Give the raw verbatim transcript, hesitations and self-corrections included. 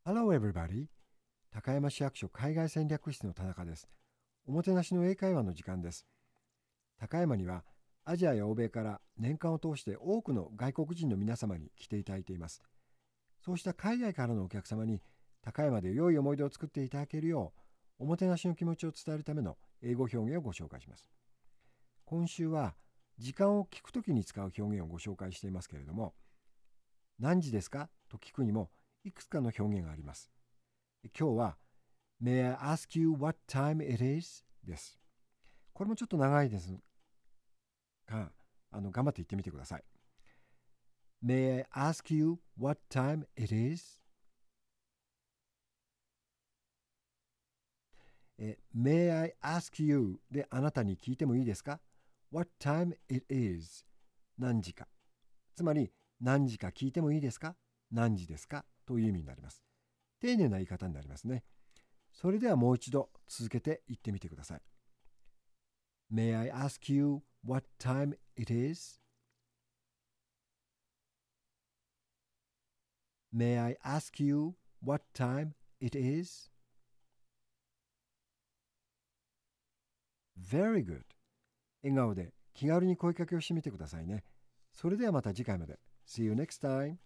Hello everybody. 高山市役所海外戦略室の田中です。おもてなしの英会話の時間です。高山にはアジアや欧米から年間を通して多くの外国人の皆様に来ていただいています。そうした海外からのお客様に高山で良い思い出を作っていただけるよう、おもてなしの気持ちを伝えるための英語表現をご紹介します。今週は時間を聞くときに使う表現をご紹介していますけれども、何時ですかと聞くにもいくつかの表現があります。今日は May I ask you what time it is? です。これもちょっと長いですが、あの頑張って言ってみてください。May I ask you what time it is? え May I ask you であなたに聞いてもいいですか？ What time it is? 何時か。つまり何時か聞いてもいいですか？何時ですか？という意味になります。丁寧な言い方になりますね。それではもう一度続けて言ってみてください。May I ask you what time it is? May I ask you what time it is? Very good. 笑顔で気軽に声かけをしてみてくださいね。それではまた次回まで。See you next time.